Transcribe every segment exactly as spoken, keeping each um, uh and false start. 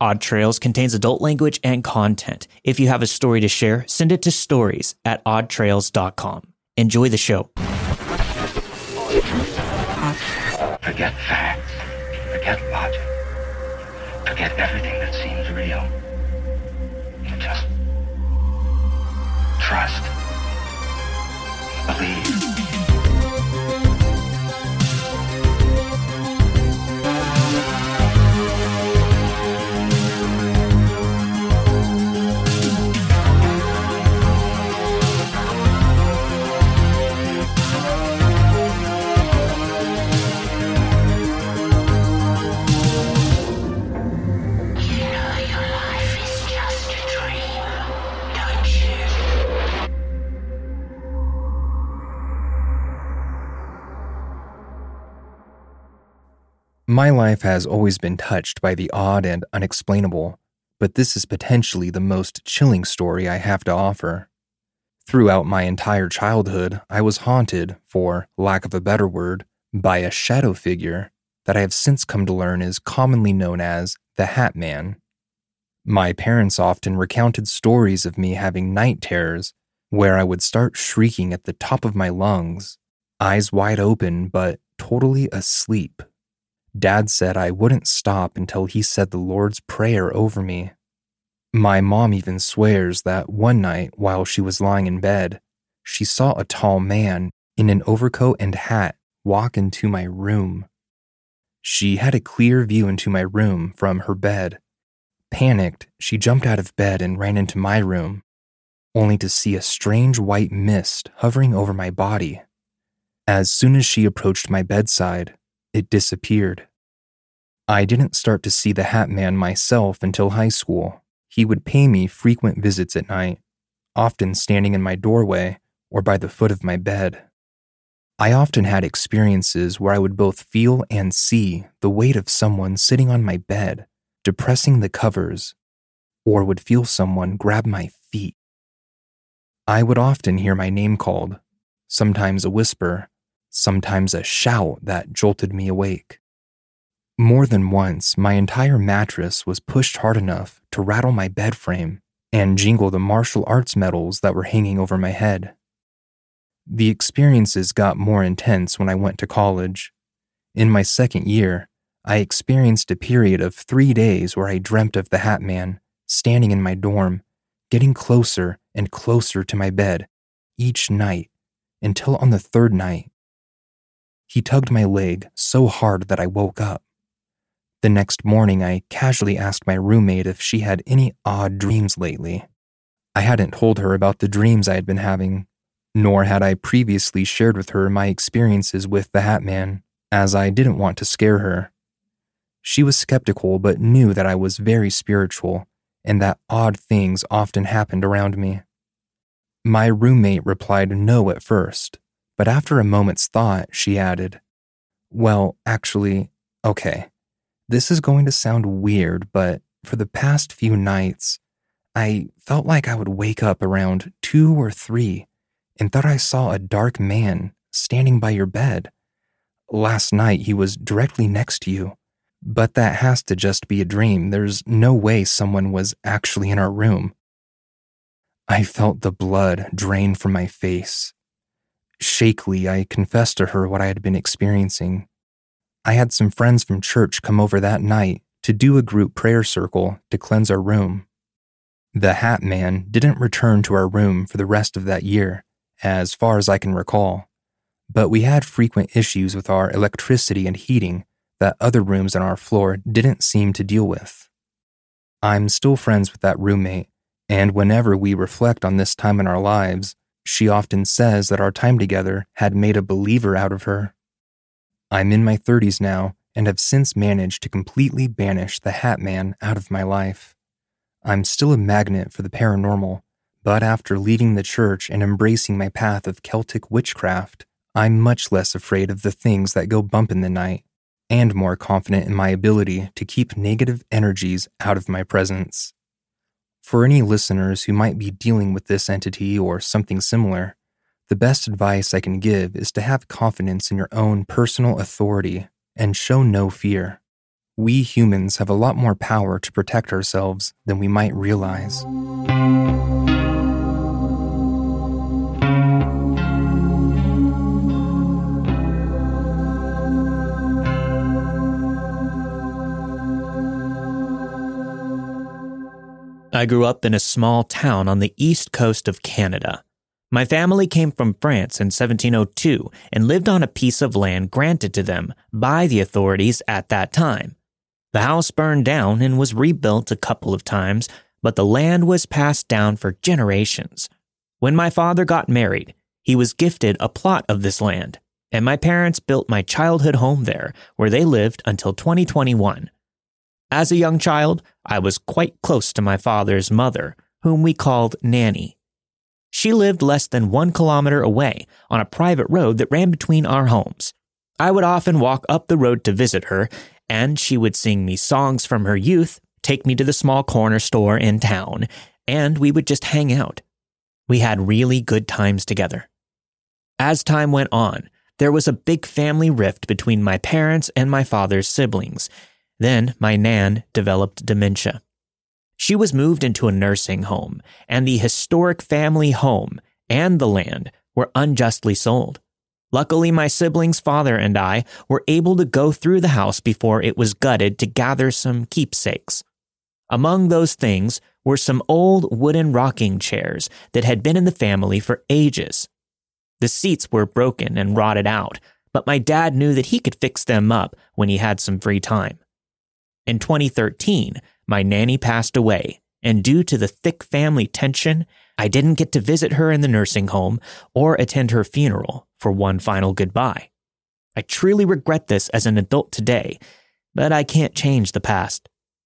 Odd Trails contains adult language and content. If you have a story to share, send it to stories at odd trails dot com. Enjoy the show. Forget facts. Forget logic. Forget everything that seems real. Just trust. Believe. My life has always been touched by the odd and unexplainable, but this is potentially the most chilling story I have to offer. Throughout my entire childhood, I was haunted, for lack of a better word, by a shadow figure that I have since come to learn is commonly known as the Hat Man. My parents often recounted stories of me having night terrors where I would start shrieking at the top of my lungs, eyes wide open but totally asleep. Dad said I wouldn't stop until he said the Lord's Prayer over me. My mom even swears that one night while she was lying in bed, she saw a tall man in an overcoat and hat walk into my room. She had a clear view into my room from her bed. Panicked, she jumped out of bed and ran into my room, only to see a strange white mist hovering over my body. As soon as she approached my bedside, it disappeared. I didn't start to see the Hat Man myself until high school. He would pay me frequent visits at night, often standing in my doorway or by the foot of my bed. I often had experiences where I would both feel and see the weight of someone sitting on my bed, depressing the covers, or would feel someone grab my feet. I would often hear my name called, sometimes a whisper, sometimes a shout that jolted me awake. More than once, my entire mattress was pushed hard enough to rattle my bed frame and jingle the martial arts medals that were hanging over my head. The experiences got more intense when I went to college. In my second year, I experienced a period of three days where I dreamt of the Hat Man standing in my dorm, getting closer and closer to my bed each night until on the third night, he tugged my leg so hard that I woke up. The next morning, I casually asked my roommate if she had any odd dreams lately. I hadn't told her about the dreams I had been having, nor had I previously shared with her my experiences with the Hat Man, as I didn't want to scare her. She was skeptical but knew that I was very spiritual and that odd things often happened around me. My roommate replied no at first, but after a moment's thought, she added, "Well, actually, okay. This is going to sound weird, but for the past few nights, I felt like I would wake up around two or three and thought I saw a dark man standing by your bed. Last night he was directly next to you, but that has to just be a dream. There's no way someone was actually in our room." I felt the blood drain from my face. Shakily, I confessed to her what I had been experiencing. I had some friends from church come over that night to do a group prayer circle to cleanse our room. The Hat Man didn't return to our room for the rest of that year, as far as I can recall, but we had frequent issues with our electricity and heating that other rooms on our floor didn't seem to deal with. I'm still friends with that roommate, and whenever we reflect on this time in our lives, she often says that our time together had made a believer out of her. I'm in my thirties now and have since managed to completely banish the Hat Man out of my life. I'm still a magnet for the paranormal, but after leaving the church and embracing my path of Celtic witchcraft, I'm much less afraid of the things that go bump in the night, and more confident in my ability to keep negative energies out of my presence. For any listeners who might be dealing with this entity or something similar, the best advice I can give is to have confidence in your own personal authority and show no fear. We humans have a lot more power to protect ourselves than we might realize. I grew up in a small town on the east coast of Canada. My family came from France in seventeen oh two and lived on a piece of land granted to them by the authorities at that time. The house burned down and was rebuilt a couple of times, but the land was passed down for generations. When my father got married, he was gifted a plot of this land, and my parents built my childhood home there, where they lived until twenty twenty-one. As a young child, I was quite close to my father's mother, whom we called Nanny. She lived less than one kilometer away on a private road that ran between our homes. I would often walk up the road to visit her, and she would sing me songs from her youth, take me to the small corner store in town, and we would just hang out. We had really good times together. As time went on, there was a big family rift between my parents and my father's siblings. Then my Nan developed dementia. She was moved into a nursing home, and the historic family home and the land were unjustly sold. Luckily, my siblings' father and I were able to go through the house before it was gutted to gather some keepsakes. Among those things were some old wooden rocking chairs that had been in the family for ages. The seats were broken and rotted out, but my dad knew that he could fix them up when he had some free time. In twenty thirteen, my nanny passed away, and due to the thick family tension, I didn't get to visit her in the nursing home or attend her funeral for one final goodbye. I truly regret this as an adult today, but I can't change the past.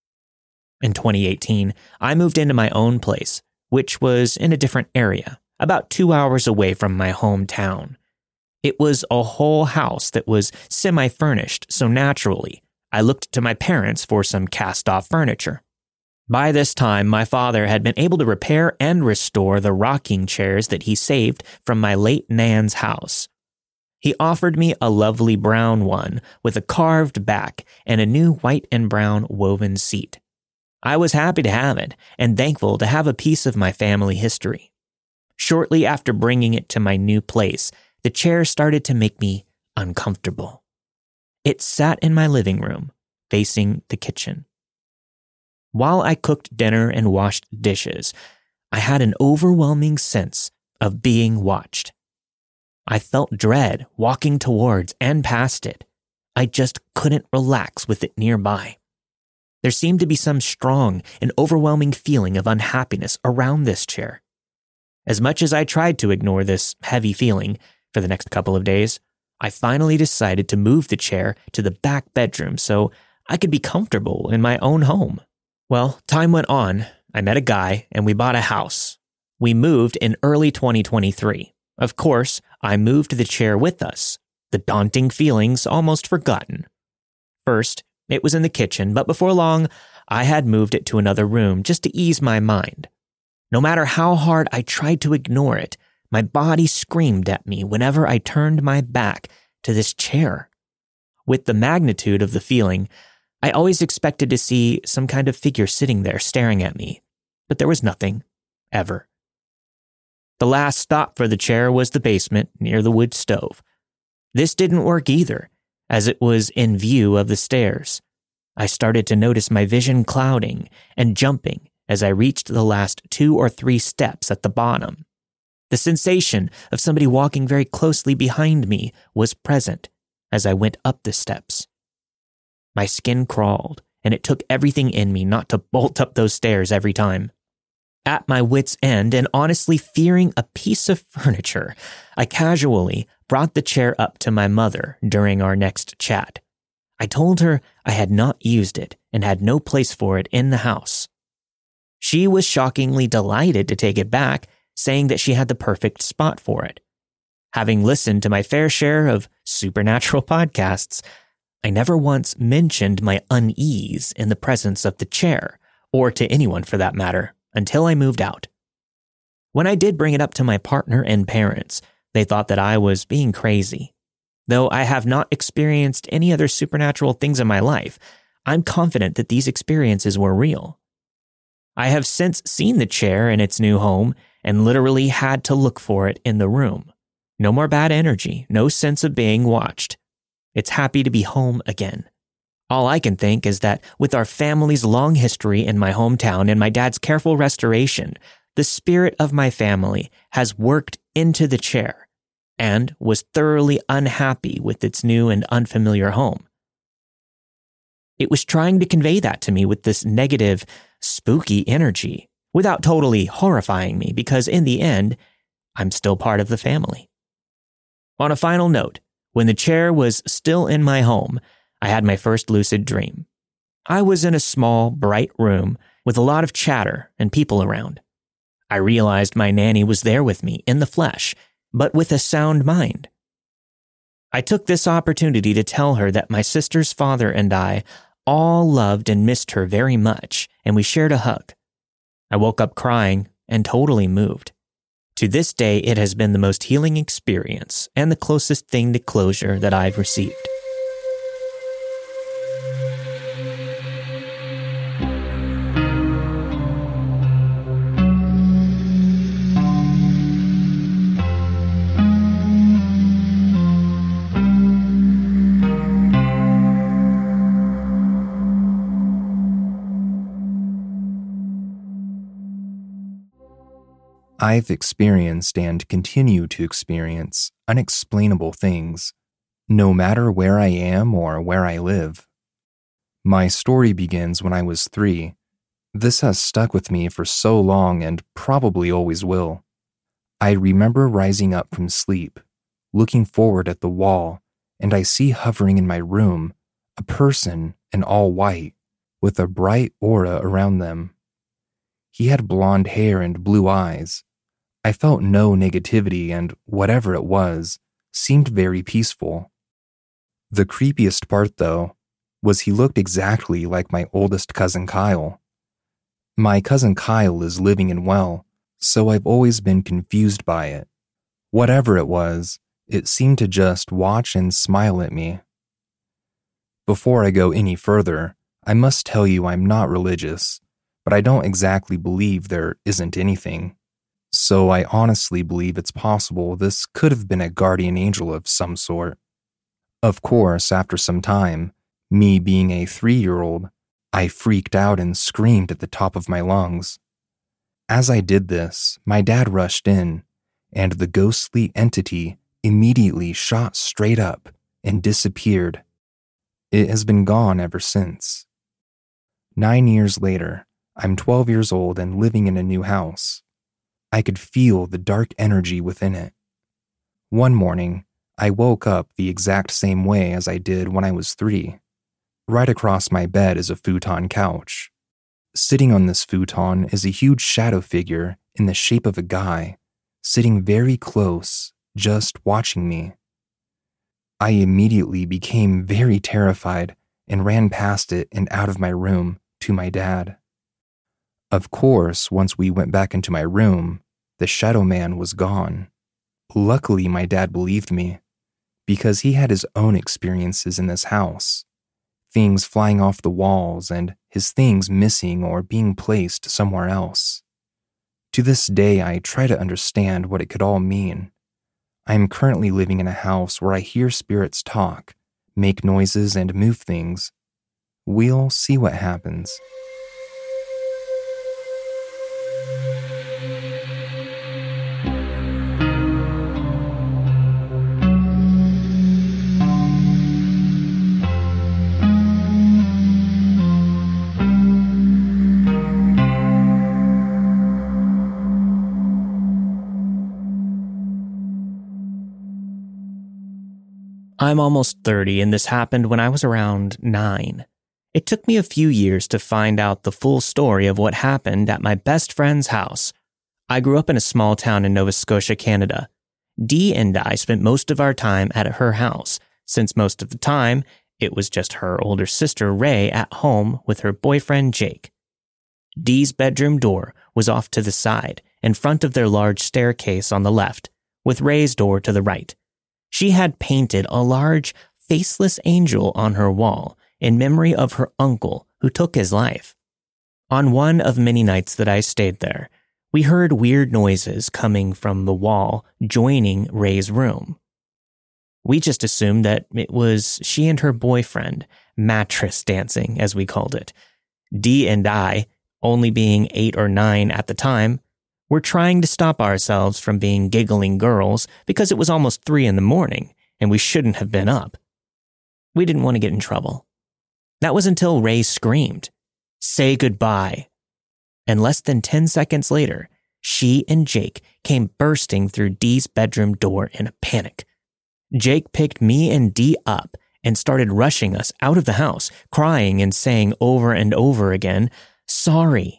In twenty eighteen, I moved into my own place, which was in a different area, about two hours away from my hometown. It was a whole house that was semi-furnished, so naturally, I looked to my parents for some cast-off furniture. By this time, my father had been able to repair and restore the rocking chairs that he saved from my late Nan's house. He offered me a lovely brown one with a carved back and a new white and brown woven seat. I was happy to have it and thankful to have a piece of my family history. Shortly after bringing it to my new place, the chair started to make me uncomfortable. It sat in my living room, facing the kitchen. While I cooked dinner and washed dishes, I had an overwhelming sense of being watched. I felt dread walking towards and past it. I just couldn't relax with it nearby. There seemed to be some strong and overwhelming feeling of unhappiness around this chair. As much as I tried to ignore this heavy feeling for the next couple of days, I finally decided to move the chair to the back bedroom so I could be comfortable in my own home. Well, time went on. I met a guy and we bought a house. We moved in early twenty twenty-three. Of course, I moved the chair with us, the daunting feelings almost forgotten. First, it was in the kitchen, but before long, I had moved it to another room just to ease my mind. No matter how hard I tried to ignore it, my body screamed at me whenever I turned my back to this chair. With the magnitude of the feeling, I always expected to see some kind of figure sitting there staring at me, but there was nothing, ever. The last stop for the chair was the basement near the wood stove. This didn't work either, as it was in view of the stairs. I started to notice my vision clouding and jumping as I reached the last two or three steps at the bottom. The sensation of somebody walking very closely behind me was present as I went up the steps. My skin crawled, and it took everything in me not to bolt up those stairs every time. At my wit's end and honestly fearing a piece of furniture, I casually brought the chair up to my mother during our next chat. I told her I had not used it and had no place for it in the house. She was shockingly delighted to take it back, saying that she had the perfect spot for it. Having listened to my fair share of supernatural podcasts, I never once mentioned my unease in the presence of the chair, or to anyone for that matter, until I moved out. When I did bring it up to my partner and parents, they thought that I was being crazy. Though I have not experienced any other supernatural things in my life, I'm confident that these experiences were real. I have since seen the chair in its new home and literally had to look for it in the room. No more bad energy, no sense of being watched. It's happy to be home again. All I can think is that with our family's long history in my hometown and my dad's careful restoration, the spirit of my family has worked into the chair and was thoroughly unhappy with its new and unfamiliar home. It was trying to convey that to me with this negative, spooky energy without totally horrifying me because in the end, I'm still part of the family. On a final note, when the chair was still in my home, I had my first lucid dream. I was in a small, bright room with a lot of chatter and people around. I realized my nanny was there with me in the flesh, but with a sound mind. I took this opportunity to tell her that my sister's father and I all loved and missed her very much, and we shared a hug. I woke up crying and totally moved. To this day, it has been the most healing experience and the closest thing to closure that I've received. I've experienced and continue to experience unexplainable things, no matter where I am or where I live. My story begins when I was three. This has stuck with me for so long and probably always will. I remember rising up from sleep, looking forward at the wall, and I see hovering in my room a person in all white with a bright aura around them. He had blonde hair and blue eyes. I felt no negativity and whatever it was seemed very peaceful. The creepiest part, though, was he looked exactly like my oldest cousin Kyle. My cousin Kyle is living and well, so I've always been confused by it. Whatever it was, it seemed to just watch and smile at me. Before I go any further, I must tell you I'm not religious, but I don't exactly believe there isn't anything. So I honestly believe it's possible this could have been a guardian angel of some sort. Of course, after some time, me being a three-year-old, I freaked out and screamed at the top of my lungs. As I did this, my dad rushed in, and the ghostly entity immediately shot straight up and disappeared. It has been gone ever since. Nine years later, I'm twelve years old and living in a new house. I could feel the dark energy within it. One morning, I woke up the exact same way as I did when I was three. Right across my bed is a futon couch. Sitting on this futon is a huge shadow figure in the shape of a guy, sitting very close, just watching me. I immediately became very terrified and ran past it and out of my room to my dad. Of course, once we went back into my room, the shadow man was gone. Luckily, my dad believed me, because he had his own experiences in this house. Things flying off the walls and his things missing or being placed somewhere else. To this day, I try to understand what it could all mean. I am currently living in a house where I hear spirits talk, make noises, and move things. We'll see what happens. I'm almost thirty, and this happened when I was around nine. It took me a few years to find out the full story of what happened at my best friend's house. I grew up in a small town in Nova Scotia, Canada. Dee and I spent most of our time at her house, since most of the time, it was just her older sister, Ray, at home with her boyfriend, Jake. Dee's bedroom door was off to the side, in front of their large staircase on the left, with Ray's door to the right. She had painted a large, faceless angel on her wall in memory of her uncle who took his life. On one of many nights that I stayed there, we heard weird noises coming from the wall joining Ray's room. We just assumed that it was she and her boyfriend, mattress dancing, as we called it. Dee and I, only being eight or nine at the time, were trying to stop ourselves from being giggling girls because it was almost three in the morning and we shouldn't have been up. We didn't want to get in trouble. That was until Ray screamed, "Say goodbye." And less than ten seconds later, she and Jake came bursting through Dee's bedroom door in a panic. Jake picked me and Dee up and started rushing us out of the house, crying and saying over and over again, "Sorry."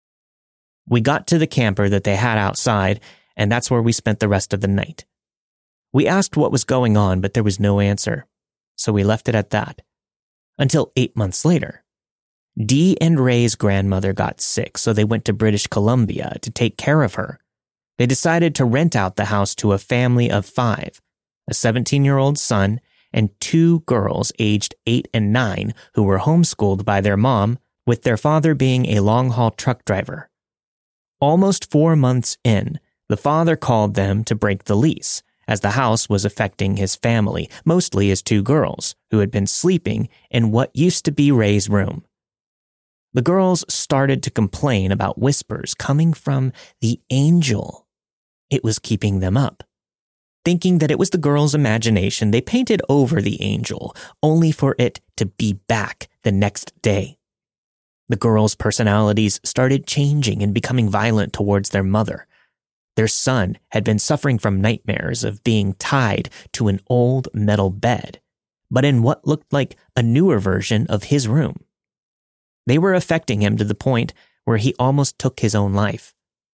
We got to the camper that they had outside, and that's where we spent the rest of the night. We asked what was going on, but there was no answer, so we left it at that. Until eight months later. Dee and Ray's grandmother got sick, so they went to British Columbia to take care of her. They decided to rent out the house to a family of five, a seventeen-year-old son and two girls aged eight and nine who were homeschooled by their mom, with their father being a long-haul truck driver. Almost four months in, the father called them to break the lease, as the house was affecting his family, mostly his two girls, who had been sleeping in what used to be Ray's room. The girls started to complain about whispers coming from the angel. It was keeping them up. Thinking that it was the girls' imagination, they painted over the angel, only for it to be back the next day. The girls' personalities started changing and becoming violent towards their mother. Their son had been suffering from nightmares of being tied to an old metal bed, but in what looked like a newer version of his room. They were affecting him to the point where he almost took his own life.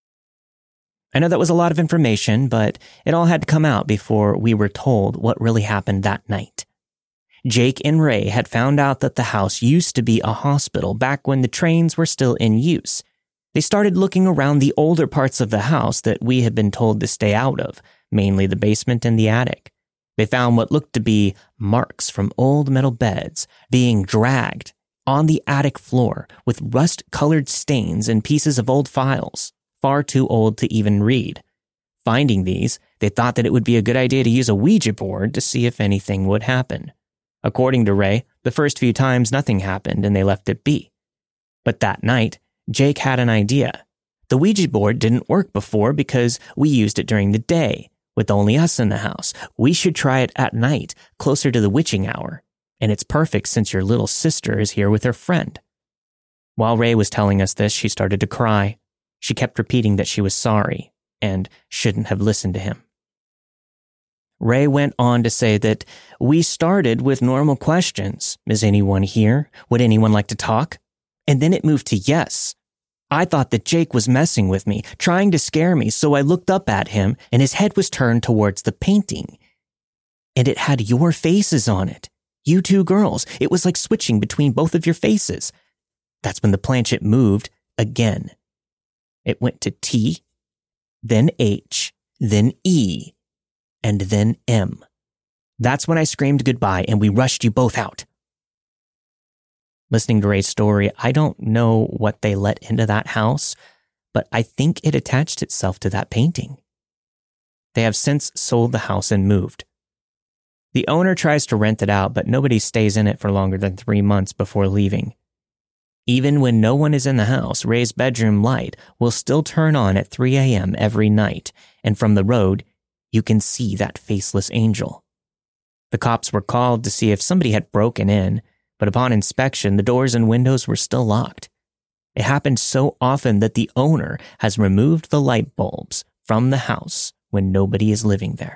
I know that was a lot of information, but it all had to come out before we were told what really happened that night. Jake and Ray had found out that the house used to be a hospital back when the trains were still in use. They started looking around the older parts of the house that we had been told to stay out of, mainly the basement and the attic. They found what looked to be marks from old metal beds being dragged on the attic floor with rust-colored stains and pieces of old files, far too old to even read. Finding these, they thought that it would be a good idea to use a Ouija board to see if anything would happen. According to Ray, the first few times nothing happened and they left it be. But that night, Jake had an idea. The Ouija board didn't work before because we used it during the day, with only us in the house. We should try it at night, closer to the witching hour. And it's perfect since your little sister is here with her friend. While Ray was telling us this, she started to cry. She kept repeating that she was sorry and shouldn't have listened to him. Ray went on to say that we started with normal questions. Is anyone here? Would anyone like to talk? And then it moved to yes. I thought that Jake was messing with me, trying to scare me, so I looked up at him and his head was turned towards the painting. And it had your faces on it. You two girls. It was like switching between both of your faces. That's when the planchette moved again. It went to T, then H, then E, and then M. That's when I screamed goodbye and we rushed you both out. Listening to Ray's story, I don't know what they let into that house, but I think it attached itself to that painting. They have since sold the house and moved. The owner tries to rent it out, but nobody stays in it for longer than three months before leaving. Even when no one is in the house, Ray's bedroom light will still turn on at three a.m. every night, and from the road, you can see that faceless angel. The cops were called to see if somebody had broken in, but upon inspection, the doors and windows were still locked. It happened so often that the owner has removed the light bulbs from the house when nobody is living there.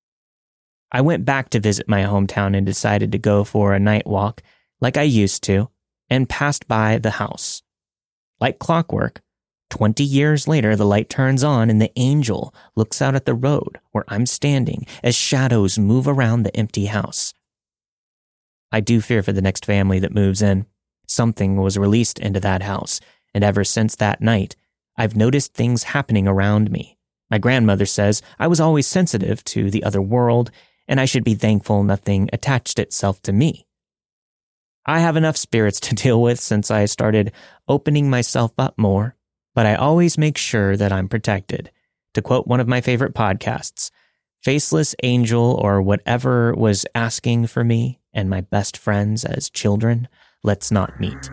I went back to visit my hometown and decided to go for a night walk like I used to, and passed by the house. Like clockwork, twenty years later the light turns on and the angel looks out at the road where I'm standing as shadows move around the empty house. I do fear for the next family that moves in. Something was released into that house, and ever since that night, I've noticed things happening around me. My grandmother says I was always sensitive to the other world, and I should be thankful nothing attached itself to me. I have enough spirits to deal with since I started opening myself up more, but I always make sure that I'm protected. To quote one of my favorite podcasts, faceless angel or whatever was asking for me and my best friends as children, let's not meet.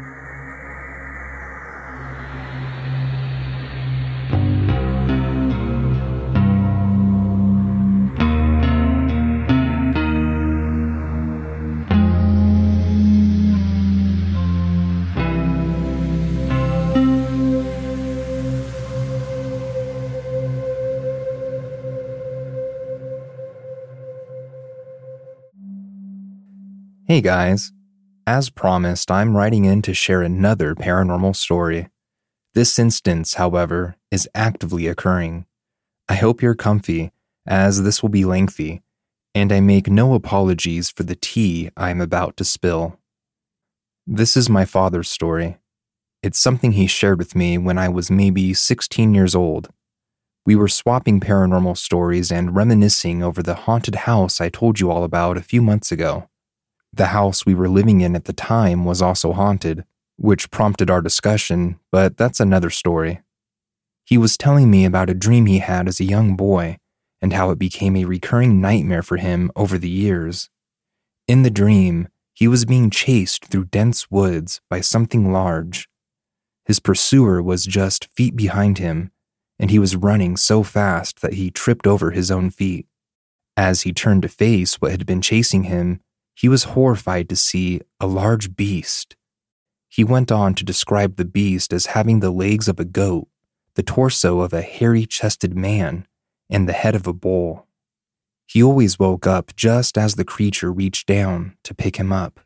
Hey guys, as promised, I'm writing in to share another paranormal story. This instance, however, is actively occurring. I hope you're comfy, as this will be lengthy, and I make no apologies for the tea I am about to spill. This is my father's story. It's something he shared with me when I was maybe sixteen years old. We were swapping paranormal stories and reminiscing over the haunted house I told you all about a few months ago. The house we were living in at the time was also haunted, which prompted our discussion, but that's another story. He was telling me about a dream he had as a young boy and how it became a recurring nightmare for him over the years. In the dream, he was being chased through dense woods by something large. His pursuer was just feet behind him, and he was running so fast that he tripped over his own feet. As he turned to face what had been chasing him, he was horrified to see a large beast. He went on to describe the beast as having the legs of a goat, the torso of a hairy-chested man, and the head of a bull. He always woke up just as the creature reached down to pick him up.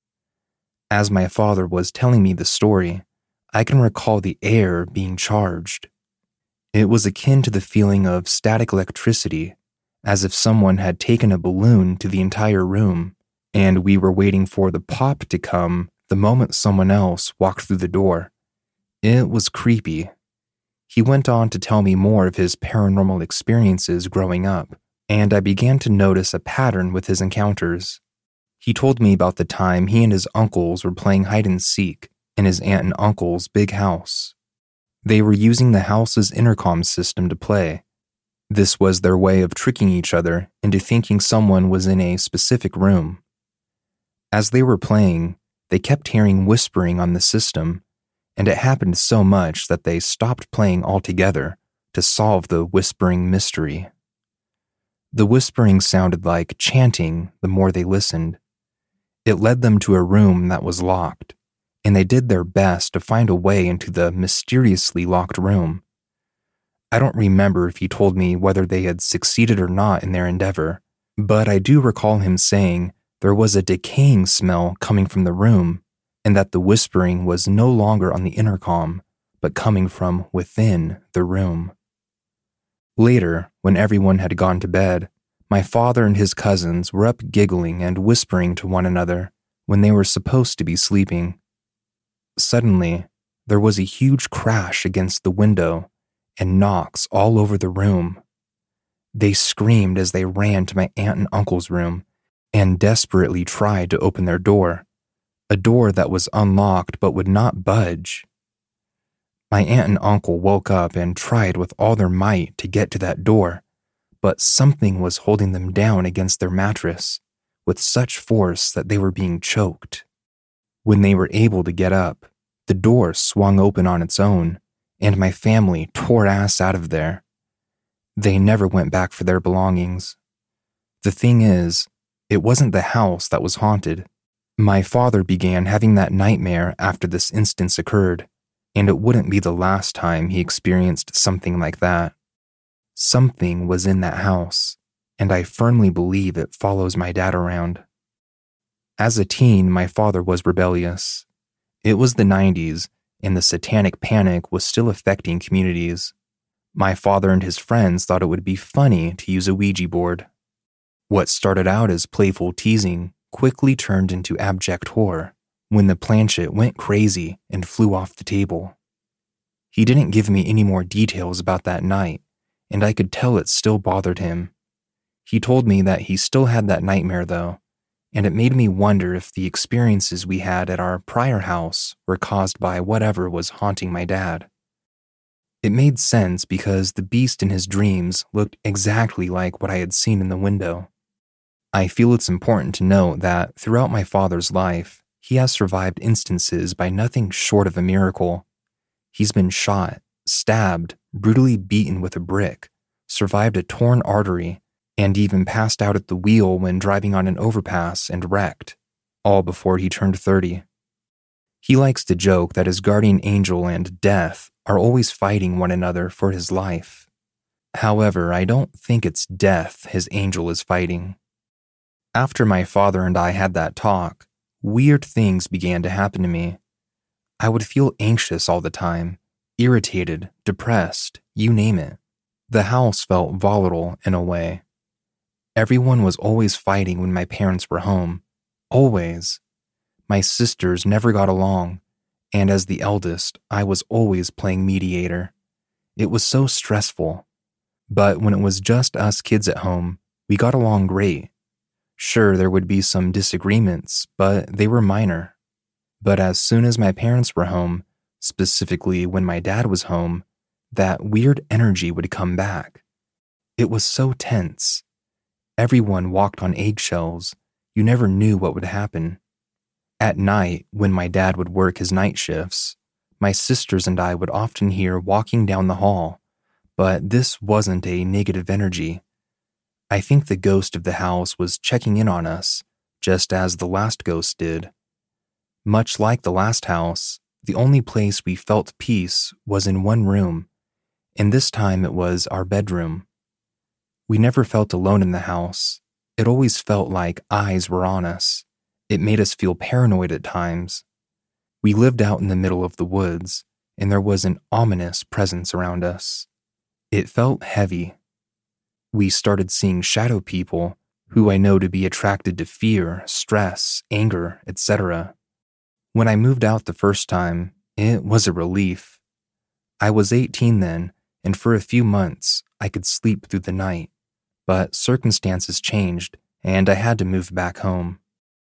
As my father was telling me the story, I can recall the air being charged. It was akin to the feeling of static electricity, as if someone had taken a balloon to the entire room, and we were waiting for the pop to come the moment someone else walked through the door. It was creepy. He went on to tell me more of his paranormal experiences growing up, and I began to notice a pattern with his encounters. He told me about the time he and his uncles were playing hide-and-seek in his aunt and uncle's big house. They were using the house's intercom system to play. This was their way of tricking each other into thinking someone was in a specific room. As they were playing, they kept hearing whispering on the system, and it happened so much that they stopped playing altogether to solve the whispering mystery. The whispering sounded like chanting the more they listened. It led them to a room that was locked, and they did their best to find a way into the mysteriously locked room. I don't remember if he told me whether they had succeeded or not in their endeavor, but I do recall him saying there was a decaying smell coming from the room, and that the whispering was no longer on the intercom, but coming from within the room. Later, when everyone had gone to bed, my father and his cousins were up giggling and whispering to one another when they were supposed to be sleeping. Suddenly, there was a huge crash against the window and knocks all over the room. They screamed as they ran to my aunt and uncle's room and desperately tried to open their door, a door that was unlocked but would not budge. My aunt and uncle woke up and tried with all their might to get to that door, but something was holding them down against their mattress with such force that they were being choked. When they were able to get up, the door swung open on its own, and my family tore ass out of there. They never went back for their belongings. The thing is, it wasn't the house that was haunted. My father began having that nightmare after this instance occurred, and it wouldn't be the last time he experienced something like that. Something was in that house, and I firmly believe it follows my dad around. As a teen, my father was rebellious. It was the nineties, and the satanic panic was still affecting communities. My father and his friends thought it would be funny to use a Ouija board. What started out as playful teasing quickly turned into abject horror when the planchette went crazy and flew off the table. He didn't give me any more details about that night, and I could tell it still bothered him. He told me that he still had that nightmare though, and it made me wonder if the experiences we had at our prior house were caused by whatever was haunting my dad. It made sense because the beast in his dreams looked exactly like what I had seen in the window. I feel it's important to note that throughout my father's life, he has survived instances by nothing short of a miracle. He's been shot, stabbed, brutally beaten with a brick, survived a torn artery, and even passed out at the wheel when driving on an overpass and wrecked, all before he turned thirty. He likes to joke that his guardian angel and death are always fighting one another for his life. However, I don't think it's death his angel is fighting. After my father and I had that talk, weird things began to happen to me. I would feel anxious all the time, irritated, depressed, you name it. The house felt volatile in a way. Everyone was always fighting when my parents were home. Always. My sisters never got along, and as the eldest, I was always playing mediator. It was so stressful. But when it was just us kids at home, we got along great. Sure, there would be some disagreements, but they were minor. But as soon as my parents were home, specifically when my dad was home, that weird energy would come back. It was so tense. Everyone walked on eggshells. You never knew what would happen. At night, when my dad would work his night shifts, my sisters and I would often hear walking down the hall, but this wasn't a negative energy. I think the ghost of the house was checking in on us, just as the last ghost did. Much like the last house, the only place we felt peace was in one room, and this time it was our bedroom. We never felt alone in the house. It always felt like eyes were on us. It made us feel paranoid at times. We lived out in the middle of the woods, and there was an ominous presence around us. It felt heavy. We started seeing shadow people, who I know to be attracted to fear, stress, anger, et cetera. When I moved out the first time, it was a relief. I was eighteen then, and for a few months, I could sleep through the night. But circumstances changed, and I had to move back home.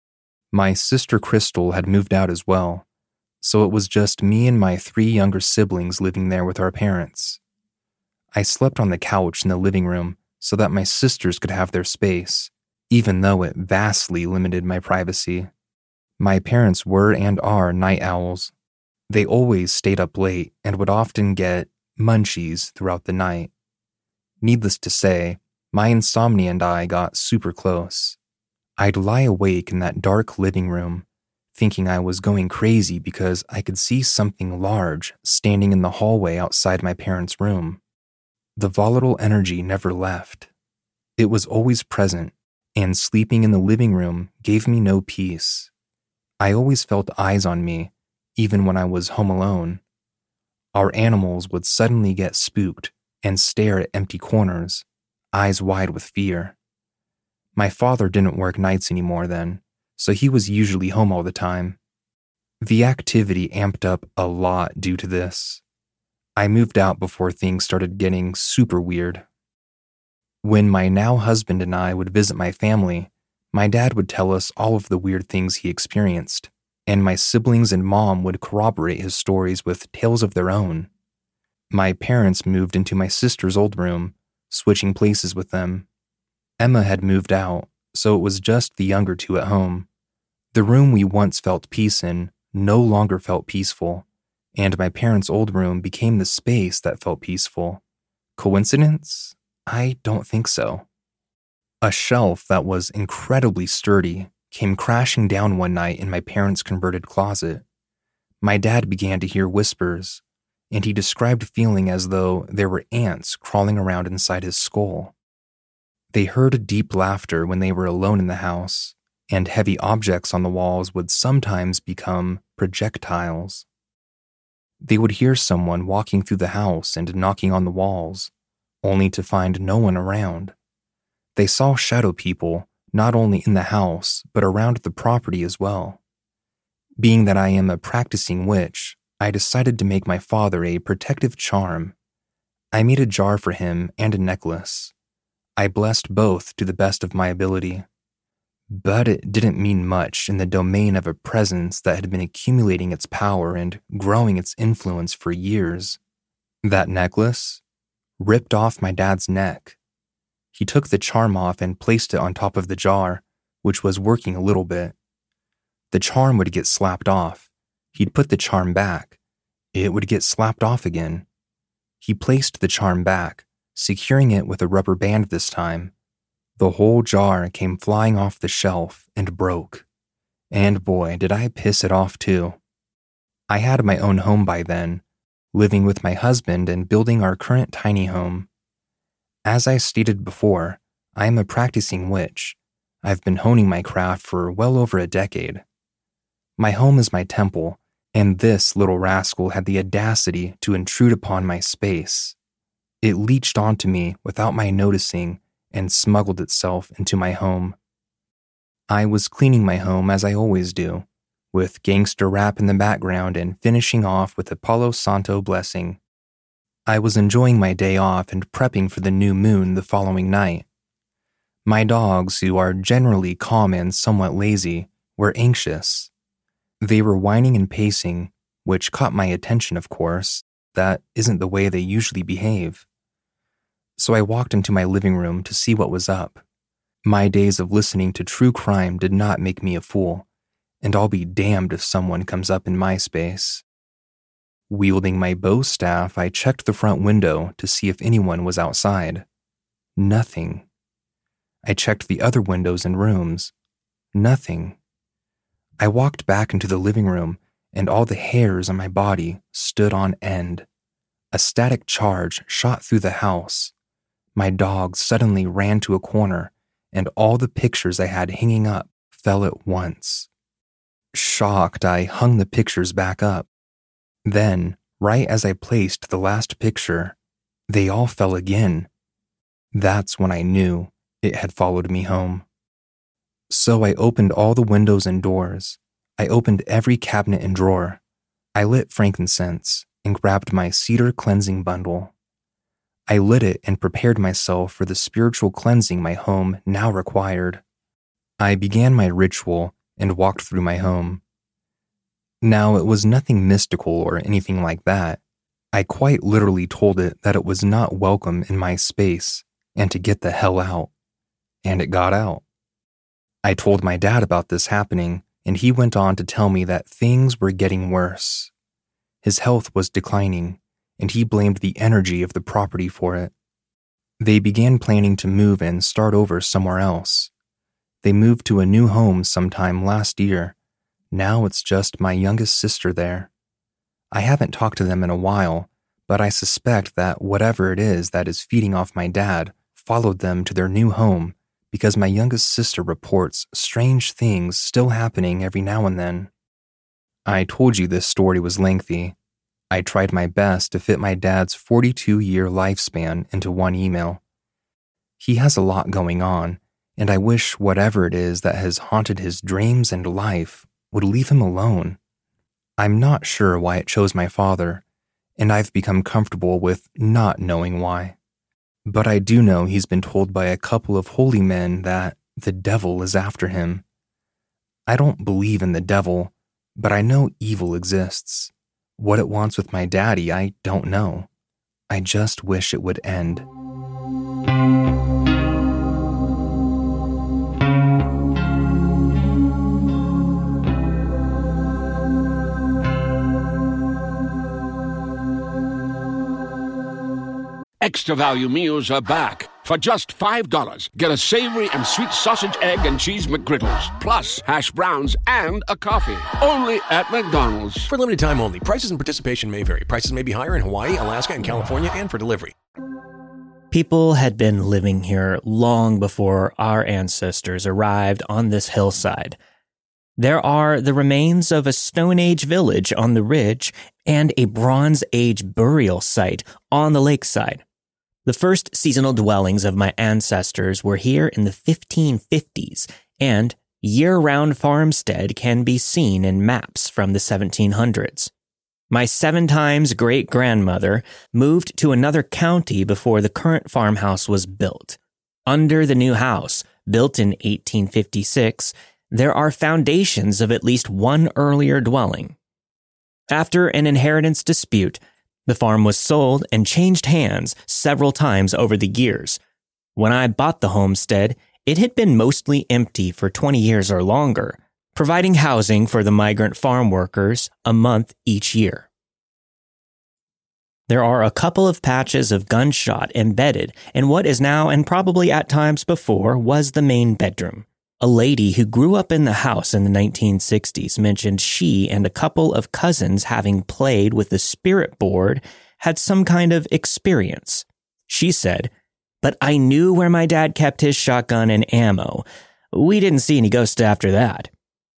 My sister Crystal had moved out as well, so it was just me and my three younger siblings living there with our parents. I slept on the couch in the living room so that my sisters could have their space, even though it vastly limited my privacy. My parents were and are night owls. They always stayed up late and would often get munchies throughout the night. Needless to say, my insomnia and I got super close. I'd lie awake in that dark living room, thinking I was going crazy because I could see something large standing in the hallway outside my parents' room. The volatile energy never left. It was always present, and sleeping in the living room gave me no peace. I always felt eyes on me, even when I was home alone. Our animals would suddenly get spooked and stare at empty corners, eyes wide with fear. My father didn't work nights anymore then, so he was usually home all the time. The activity amped up a lot due to this. I moved out before things started getting super weird. When my now husband and I would visit my family, my dad would tell us all of the weird things he experienced, and my siblings and mom would corroborate his stories with tales of their own. My parents moved into my sister's old room, switching places with them. Emma had moved out, so it was just the younger two at home. The room we once felt peace in no longer felt peaceful, and my parents' old room became the space that felt peaceful. Coincidence? I don't think so. A shelf that was incredibly sturdy came crashing down one night in my parents' converted closet. My dad began to hear whispers, and he described feeling as though there were ants crawling around inside his skull. They heard deep laughter when they were alone in the house, and heavy objects on the walls would sometimes become projectiles. They would hear someone walking through the house and knocking on the walls, only to find no one around. They saw shadow people not only in the house, but around the property as well. Being that I am a practicing witch, I decided to make my father a protective charm. I made a jar for him and a necklace. I blessed both to the best of my ability. But it didn't mean much in the domain of a presence that had been accumulating its power and growing its influence for years. That necklace ripped off my dad's neck. He took the charm off and placed it on top of the jar, which was working a little bit. The charm would get slapped off. He'd put the charm back. It would get slapped off again. He placed the charm back, securing it with a rubber band this time. The whole jar came flying off the shelf and broke. And boy, did I piss it off too. I had my own home by then, living with my husband and building our current tiny home. As I stated before, I am a practicing witch. I've been honing my craft for well over a decade. My home is my temple, and this little rascal had the audacity to intrude upon my space. It leached onto me without my noticing and smuggled itself into my home. I was cleaning my home as I always do, with gangster rap in the background and finishing off with a Palo Santo blessing. I was enjoying my day off and prepping for the new moon the following night. My dogs, who are generally calm and somewhat lazy, were anxious. They were whining and pacing, which caught my attention, of course. That isn't the way they usually behave. So I walked into my living room to see what was up. My days of listening to true crime did not make me a fool, and I'll be damned if someone comes up in my space. Wielding my bow staff, I checked the front window to see if anyone was outside. Nothing. I checked the other windows and rooms. Nothing. I walked back into the living room, and all the hairs on my body stood on end. A static charge shot through the house. My dog suddenly ran to a corner, and all the pictures I had hanging up fell at once. Shocked, I hung the pictures back up. Then, right as I placed the last picture, they all fell again. That's when I knew it had followed me home. So I opened all the windows and doors. I opened every cabinet and drawer. I lit frankincense and grabbed my cedar cleansing bundle. I lit it and prepared myself for the spiritual cleansing my home now required. I began my ritual and walked through my home. Now, it was nothing mystical or anything like that. I quite literally told it that it was not welcome in my space and to get the hell out. And it got out. I told my dad about this happening, and he went on to tell me that things were getting worse. His health was declining, and he blamed the energy of the property for it. They began planning to move and start over somewhere else. They moved to a new home sometime last year. Now it's just my youngest sister there. I haven't talked to them in a while, but I suspect that whatever it is that is feeding off my dad followed them to their new home, because my youngest sister reports strange things still happening every now and then. I told you this story was lengthy. I tried my best to fit my dad's forty-two-year lifespan into one email. He has a lot going on, and I wish whatever it is that has haunted his dreams and life would leave him alone. I'm not sure why it chose my father, and I've become comfortable with not knowing why. But I do know he's been told by a couple of holy men that the devil is after him. I don't believe in the devil, but I know evil exists. What it wants with my daddy, I don't know. I just wish it would end. Extra value meals are back. For just five dollars, get a savory and sweet sausage, egg, and cheese McGriddles, plus hash browns and a coffee. Only at McDonald's. For limited time only. Prices and participation may vary. Prices may be higher in Hawaii, Alaska, and California, and for delivery. People had been living here long before our ancestors arrived on this hillside. There are the remains of a Stone Age village on the ridge and a Bronze Age burial site on the lakeside. The first seasonal dwellings of my ancestors were here in the fifteen fifties, and year-round farmstead can be seen in maps from the seventeen hundreds. My seven times great-grandmother moved to another county before the current farmhouse was built. Under the new house, Built in eighteen fifty-six, there are foundations of at least one earlier dwelling. After an inheritance dispute, the farm was sold and changed hands several times over the years. When I bought the homestead, it had been mostly empty for twenty years or longer, providing housing for the migrant farm workers a month each year. There are a couple of patches of gunshot embedded in what is now and probably at times before was the main bedroom. A lady who grew up in the house in the nineteen sixties mentioned she and a couple of cousins having played with the spirit board had some kind of experience. She said, "But I knew where my dad kept his shotgun and ammo. We didn't see any ghosts after that."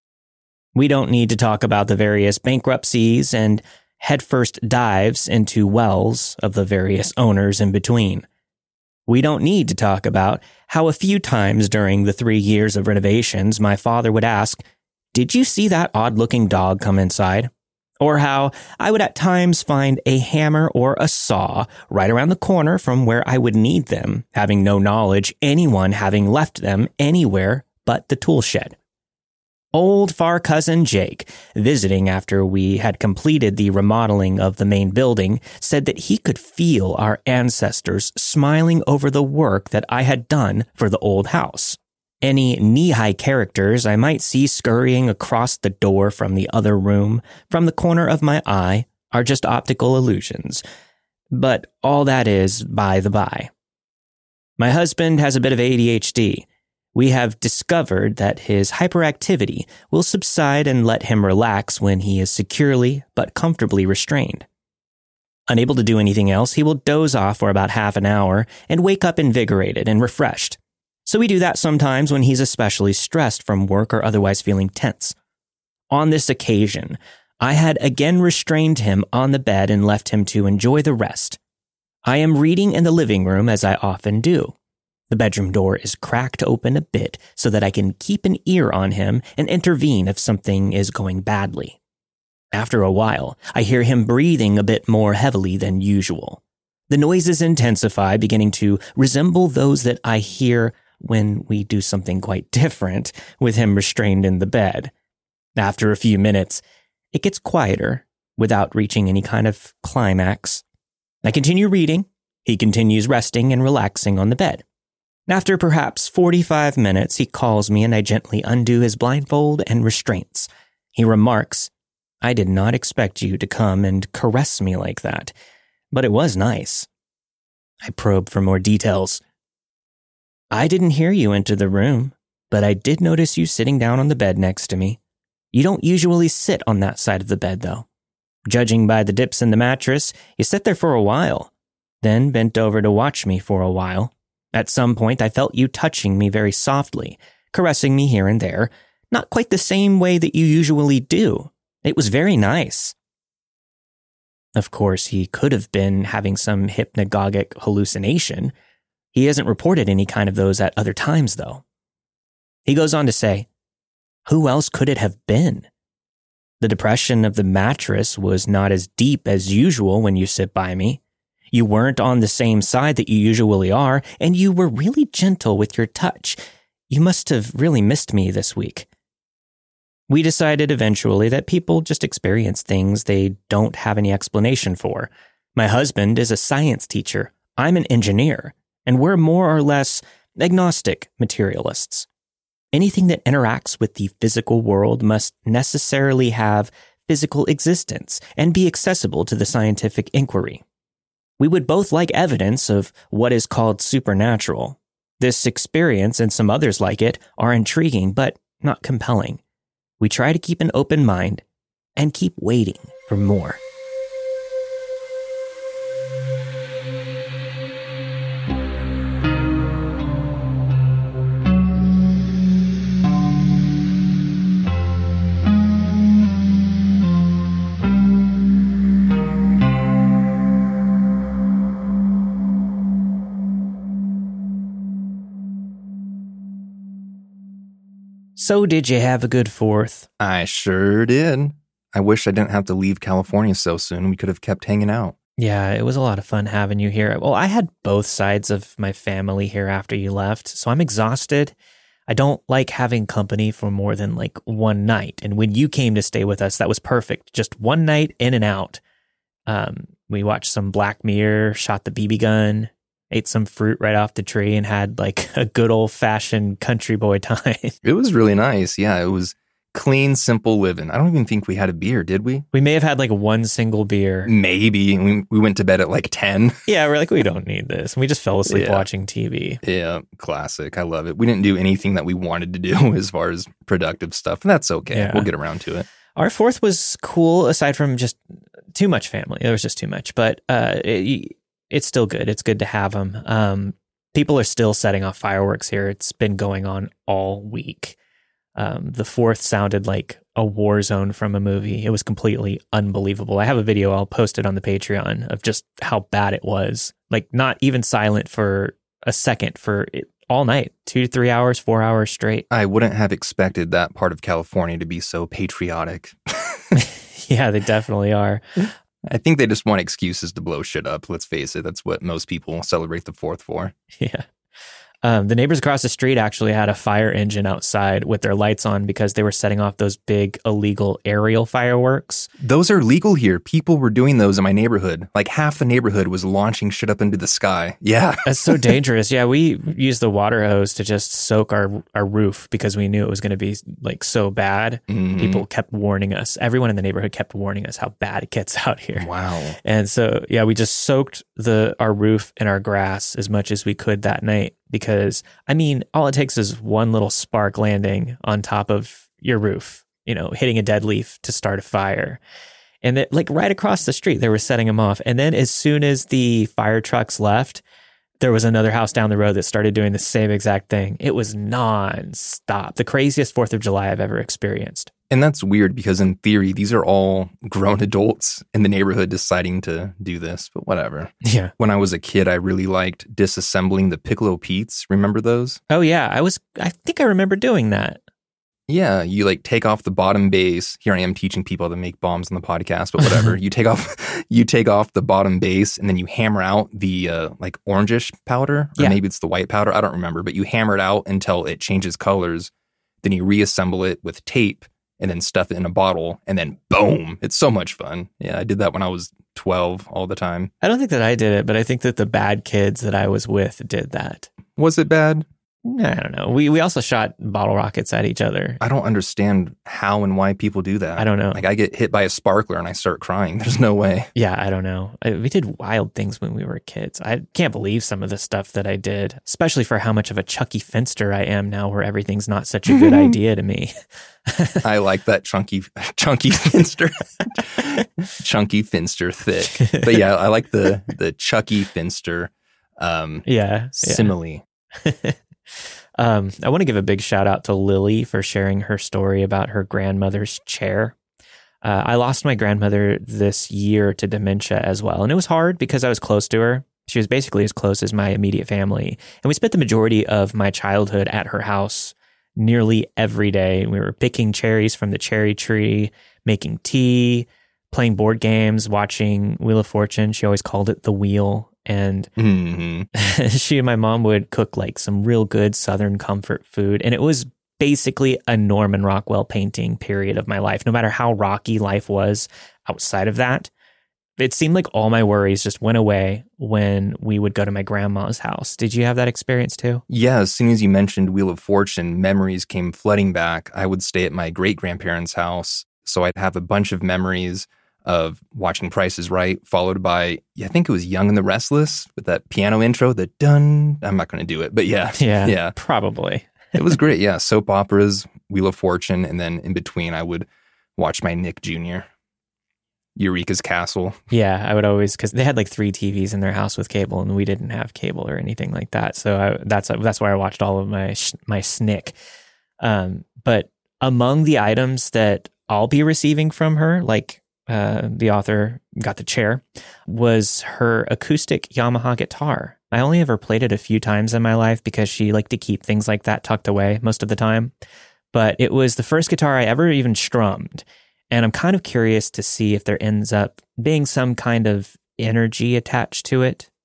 We don't need to talk about the various bankruptcies and headfirst dives into wells of the various owners in between. We don't need to talk about how a few times during the three years of renovations my father would ask, "Did you see that odd-looking dog come inside?" Or how I would at times find a hammer or a saw right around the corner from where I would need them, having no knowledge anyone having left them anywhere but the tool shed. Old far cousin Jake, visiting after we had completed the remodeling of the main building, said that he could feel our ancestors smiling over the work that I had done for the old house. Any knee-high characters I might see scurrying across the door from the other room, from the corner of my eye, are just optical illusions. But all that is by the by. My husband has a bit of A D H D. We have discovered that his hyperactivity will subside and let him relax when he is securely but comfortably restrained. Unable to do anything else, he will doze off for about half an hour and wake up invigorated and refreshed. So we do that sometimes when he's especially stressed from work or otherwise feeling tense. On this occasion, I had again restrained him on the bed and left him to enjoy the rest. I am reading in the living room as I often do. The bedroom door is cracked open a bit so that I can keep an ear on him and intervene if something is going badly. After a while, I hear him breathing a bit more heavily than usual. The noises intensify, beginning to resemble those that I hear when we do something quite different with him restrained in the bed. After a few minutes, it gets quieter without reaching any kind of climax. I continue reading. He continues resting and relaxing on the bed. After perhaps forty-five minutes, he calls me and I gently undo his blindfold and restraints. He remarks, "I did not expect you to come and caress me like that, but it was nice." I probe for more details. "I didn't hear you enter the room, but I did notice you sitting down on the bed next to me. You don't usually sit on that side of the bed, though. Judging by the dips in the mattress, you sat there for a while, then bent over to watch me for a while. At some point, I felt you touching me very softly, caressing me here and there, not quite the same way that you usually do. It was very nice." Of course, he could have been having some hypnagogic hallucination. He hasn't reported any kind of those at other times, though. He goes on to say, "Who else could it have been? The depression of the mattress was not as deep as usual when you sit by me. You weren't on the same side that you usually are, and you were really gentle with your touch. You must have really missed me this week." We decided eventually that people just experience things they don't have any explanation for. My husband is a science teacher. I'm an engineer, and we're more or less agnostic materialists. Anything that interacts with the physical world must necessarily have physical existence and be accessible to the scientific inquiry. We would both like evidence of what is called supernatural. This experience and some others like it are intriguing but not compelling. We try to keep an open mind and keep waiting for more. So did you have a good fourth? I sure did. I wish I didn't have to leave California so soon. We could have kept hanging out. Yeah, it was a lot of fun having you here. Well, I had both sides of my family here after you left, so I'm exhausted. I don't like having company for more than like one night. And when you came to stay with us, that was perfect. Just one night in and out. Um, we watched some Black Mirror, shot the B B gun, ate some fruit right off the tree, and had like a good old fashioned country boy time. It was really nice. Yeah, it was clean, simple living. I don't even think we had a beer, did we? We may have had like one single beer. Maybe. We, we went to bed at like ten. Yeah, we're like, we don't need this. And we just fell asleep Yeah. watching T V. Yeah, classic. I love it. We didn't do anything that we wanted to do as far as productive stuff. And that's okay. Yeah. We'll get around to it. Our fourth was cool, aside from just too much family. There was just too much, but uh, it, it's still good. It's good to have them. Um, people are still setting off fireworks here. It's been going on all week. Um, the fourth sounded like a war zone from a movie. It was completely unbelievable. I have a video, I'll post it on the Patreon, of just how bad it was. Like, not even silent for a second for it, all night, two to three hours, four hours straight. I wouldn't have expected that part of California to be so patriotic. Yeah, they definitely are. I think they just want excuses to blow shit up. Let's face it. That's what most people celebrate the fourth for. Yeah. Um, the neighbors across the street actually had a fire engine outside with their lights on because they were setting off those big illegal aerial fireworks. Those are legal here. People were doing those in my neighborhood. Like half the neighborhood was launching shit up into the sky. Yeah. That's so dangerous. Yeah, we used the water hose to just soak our, our roof because we knew it was going to be like so bad. Mhm. People kept warning us. Everyone in the neighborhood kept warning us how bad it gets out here. Wow. And so, yeah, we just soaked the our roof and our grass as much as we could that night because, I mean, all it takes is one little spark landing on top of your roof, you know, hitting a dead leaf to start a fire. And that, like, right across the street, they were setting them off. And then as soon as the fire trucks left, there was another house down the road that started doing the same exact thing. It was non-stop. The craziest fourth of July I've ever experienced. And that's weird because in theory, these are all grown adults in the neighborhood deciding to do this, but whatever. Yeah. When I was a kid, I really liked disassembling the Piccolo Petes. Remember those? Oh, yeah. I was, I think I remember doing that. Yeah, you like take off the bottom base. Here I am teaching people to make bombs on the podcast, but whatever. you take off, you take off the bottom base, and then you hammer out the uh, like orangish powder, or Yeah. maybe it's the white powder. I don't remember, but you hammer it out until it changes colors. Then you reassemble it with tape, and then stuff it in a bottle, and then boom! It's so much fun. Yeah, I did that when I was twelve all the time. I don't think that I did it, but I think that the bad kids that I was with did that. Was it bad? I don't know. We we also shot bottle rockets at each other. I don't understand how and why people do that. I don't know. Like I get hit by a sparkler and I start crying. There's no way. Yeah, I don't know. I, we did wild things when we were kids. I can't believe some of the stuff that I did, especially for how much of a Chucky Finster I am now, where everything's not such a good idea to me. I like that chunky, chunky Finster, chunky Finster thick. But yeah, I like the the Chucky Finster um, Yeah. simile. yeah. um, I want to give a big shout out to Lily for sharing her story about her grandmother's chair. Uh, I lost my grandmother this year to dementia as well. And it was hard because I was close to her. She was basically as close as my immediate family. And we spent the majority of my childhood at her house nearly every day. We were picking cherries from the cherry tree, making tea, playing board games, watching Wheel of Fortune. She always called it the wheel. And Mm-hmm. she and my mom would cook like some real good Southern comfort food. And it was basically a Norman Rockwell painting period of my life. No matter how rocky life was outside of that, it seemed like all my worries just went away when we would go to my grandma's house. Did you have that experience too? Yeah, as soon as you mentioned Wheel of Fortune, memories came flooding back. I would stay at my great-grandparents' house, so I'd have a bunch of memories of watching Price is Right, followed by, yeah, I think it was Young and the Restless with that piano intro, the dun. I'm not going to do it, but yeah. Yeah, Yeah. probably. It was great. Yeah. Soap operas, Wheel of Fortune. And then in between, I would watch my Nick Junior Eureka's Castle. Yeah, I would always, because they had like three T Vs in their house with cable, and we didn't have cable or anything like that. So I, that's that's why I watched all of my my S N C. Um, but among the items that I'll be receiving from her, like uh, the author got the chair, was her acoustic Yamaha guitar. I only ever played it a few times in my life because she liked to keep things like that tucked away most of the time. But it was the first guitar I ever even strummed. And I'm kind of curious to see if there ends up being some kind of energy attached to it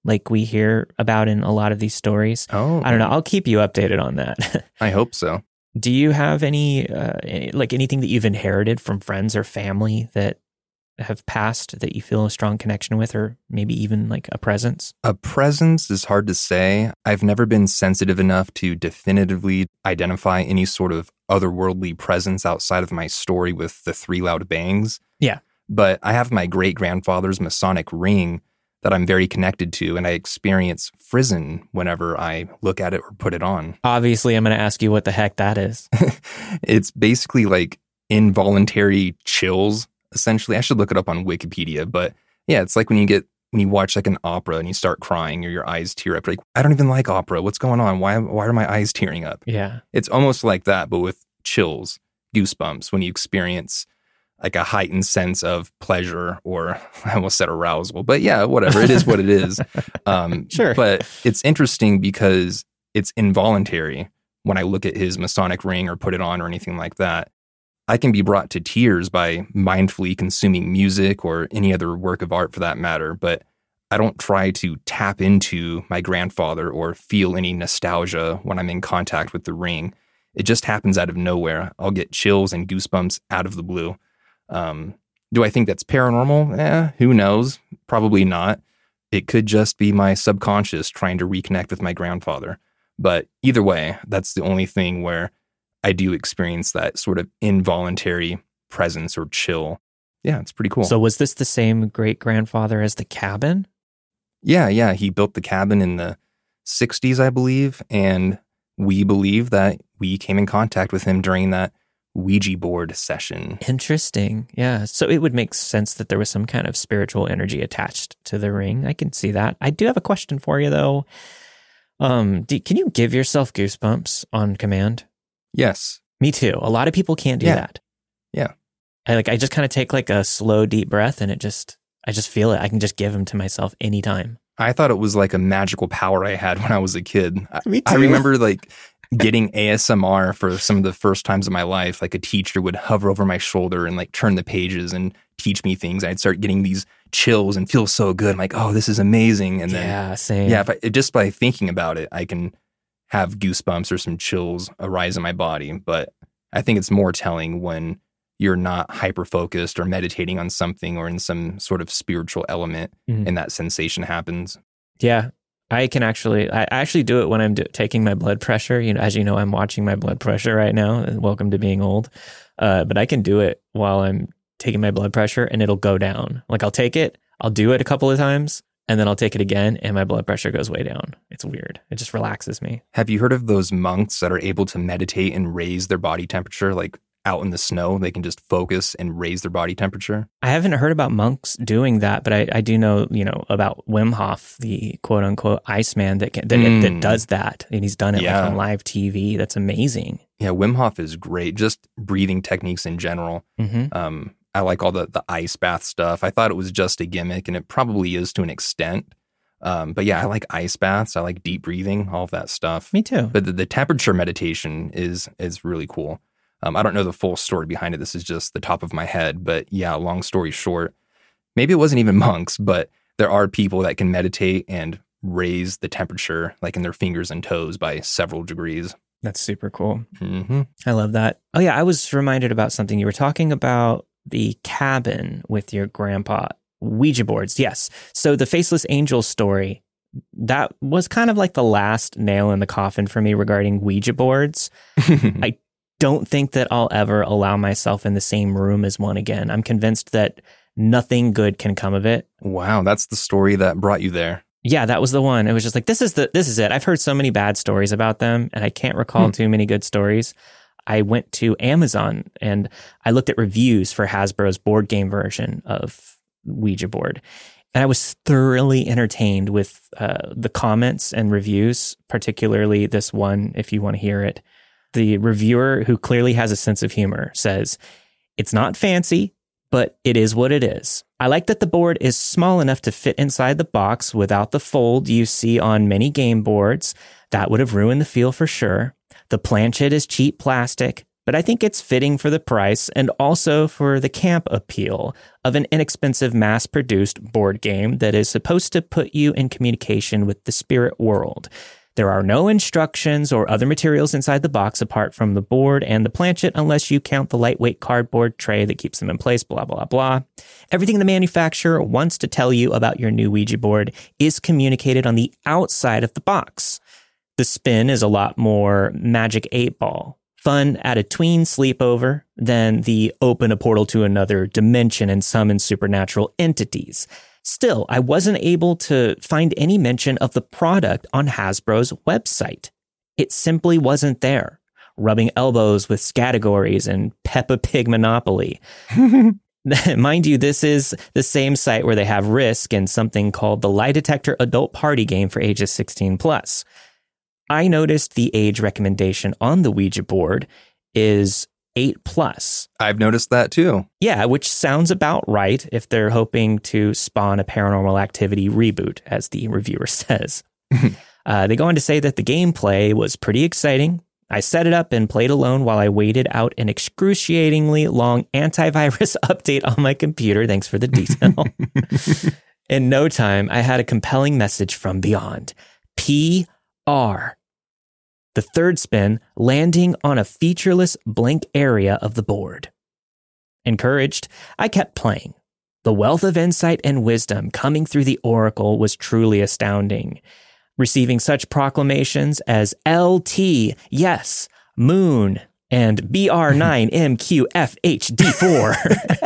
like we hear about in a lot of these stories. Oh, I don't know. I'll keep you updated on that. I hope so. Do you have any, uh, any, like anything that you've inherited from friends or family that have passed that you feel a strong connection with, or maybe even like a presence? A presence is hard to say. I've never been sensitive enough to definitively identify any sort of otherworldly presence outside of my story with the three loud bangs. Yeah. But I have my great-grandfather's Masonic ring that I'm very connected to, and I experience frisson whenever I look at it or put it on. Obviously, I'm going to ask you what the heck that is. It's basically like involuntary chills, essentially. I should look it up on Wikipedia, but yeah, it's like when you get when you watch like an opera and you start crying or your eyes tear up. Like, I don't even like opera. What's going on? Why why are my eyes tearing up? Yeah. It's almost like that, but with chills, goosebumps, when you experience like a heightened sense of pleasure, or I almost said arousal, but yeah, whatever. It is what it is. Um, Sure. But it's interesting because it's involuntary when I look at his Masonic ring or put it on or anything like that. I can be brought to tears by mindfully consuming music or any other work of art for that matter, but I don't try to tap into my grandfather or feel any nostalgia when I'm in contact with the ring. It just happens out of nowhere. I'll get chills and goosebumps out of the blue. Um, do I think that's paranormal? Eh, who knows? Probably not. It could just be my subconscious trying to reconnect with my grandfather. But either way, that's the only thing where I do experience that sort of involuntary presence or chill. Yeah, it's pretty cool. So was this the same great-grandfather as the cabin? Yeah, yeah. He built the cabin in the sixties, I believe. And we believe that we came in contact with him during that Ouija board session. Interesting. Yeah. So it would make sense that there was some kind of spiritual energy attached to the ring. I can see that. I do have a question for you, though. Um, do, can you give yourself goosebumps on command? Yes. Me too. A lot of people can't do Yeah. that. Yeah. I like. I just kind of take like a slow, deep breath, and it just, I just feel it. I can just give them to myself anytime. I thought it was like a magical power I had when I was a kid. I, Me I too. remember like getting A S M R for some of the first times of my life. Like a teacher would hover over my shoulder and like turn the pages and teach me things. I'd start getting these chills and feel so good. I'm like, oh, this is amazing. And then, Yeah, same. yeah, if I, just by thinking about it, I can have goosebumps or some chills arise in my body. But I think it's more telling when you're not hyper-focused or meditating on something or in some sort of spiritual element Mhm. and that sensation happens. Yeah. I can actually, I actually do it when I'm do, taking my blood pressure. You know, as you know, I'm watching my blood pressure right now. And welcome to being old. Uh, but I can do it while I'm taking my blood pressure, and it'll go down. Like I'll take it, I'll do it a couple of times, and then I'll take it again, and my blood pressure goes way down. It's weird. It just relaxes me. Have you heard of those monks that are able to meditate and raise their body temperature? Like out in the snow, they can just focus and raise their body temperature. I haven't heard about monks doing that, but I, I do know, you know, about Wim Hof, the quote unquote Iceman that can, that, Mm. that does that. And he's done it Yeah. like on live T V. That's amazing. Yeah, Wim Hof is great. Just breathing techniques in general. Mm-hmm. Um, I like all the, the ice bath stuff. I thought it was just a gimmick, and it probably is to an extent. Um, but yeah, I like ice baths. I like deep breathing, all of that stuff. Me too. But the, the temperature meditation is is really cool. Um, I don't know the full story behind it. This is just the top of my head. But yeah, long story short, maybe it wasn't even monks, but there are people that can meditate and raise the temperature like in their fingers and toes by several degrees. That's super cool. Mm-hmm. I love that. Oh yeah, I was reminded about something. You were talking about the cabin with your grandpa. Ouija boards, yes. So the Faceless Angel story, that was kind of like the last nail in the coffin for me regarding Ouija boards. I don't think that I'll ever allow myself in the same room as one again. I'm convinced that nothing good can come of it. Wow, that's the story that brought you there. Yeah, that was the one. It was just like, this is the this is it. I've heard so many bad stories about them, and I can't recall Hmm. too many good stories. I went to Amazon and I looked at reviews for Hasbro's board game version of Ouija board. And I was thoroughly entertained with uh, the comments and reviews, particularly this one, if you want to hear it. The reviewer, who clearly has a sense of humor, says, "It's not fancy, but it is what it is. I like that the board is small enough to fit inside the box without the fold you see on many game boards. That would have ruined the feel for sure. The planchet is cheap plastic. but I think it's fitting for the price and also for the camp appeal of an inexpensive mass-produced board game that is supposed to put you in communication with the spirit world. There are no instructions or other materials inside the box apart from the board and the planchet unless you count the lightweight cardboard tray that keeps them in place, blah, blah, blah. Everything the manufacturer wants to tell you about your new Ouija board is communicated on the outside of the box. The spin is a lot more Magic eight Ball. Fun at a tween sleepover than the open a portal to another dimension and summon supernatural entities. Still, I wasn't able to find any mention of the product on Hasbro's website. It simply wasn't there, rubbing elbows with Scattergories and Peppa Pig Monopoly. Mind you, this is the same site where they have Risk and something called the Lie Detector Adult Party Game for ages sixteen plus. I noticed the age recommendation on the Ouija board is eight plus. I've noticed that too. Yeah, which sounds about right if they're hoping to spawn a Paranormal Activity reboot, as the reviewer says. uh, they go on to say that the gameplay was pretty exciting. I set it up and played alone while I waited out an excruciatingly long antivirus update on my computer. Thanks for the detail. In no time, I had a compelling message from beyond. P R. The third spin landing on a featureless blank area of the board. Encouraged, I kept playing. The wealth of insight and wisdom coming through the oracle was truly astounding. Receiving such proclamations as L T, yes, moon, and B R nine M Q F H D four.